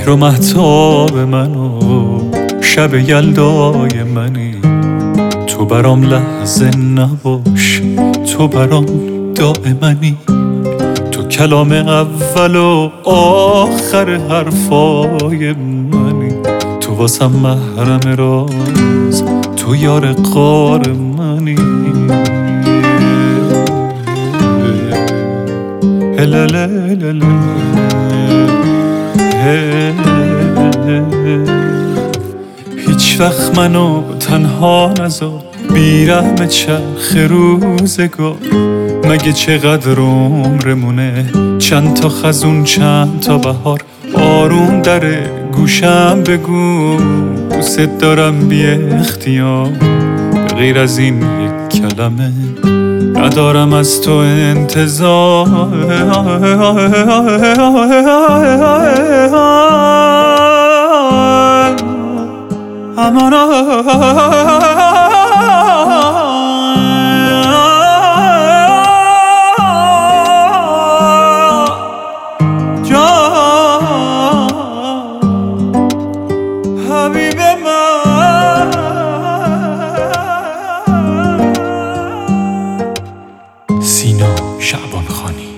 مهر و مهتاب منو شب یلدای منی. تو برام لحظه نباش، تو برام دائمنی. تو کلام اول و آخر حرفای منی. تو واسم محرم راز، تو یار غار منی. هیچ وقت منو تنها نذار، بیرحم چرخ روزگار. مگه چقدر عمرمونه، چند تا خزون چند تا بهار. آروم در گوشم بگو دوست دارم بی اختیار. به غیر از این یک کلمه ندارم از تو انتظار. حبیب من سینا شعبان خانی.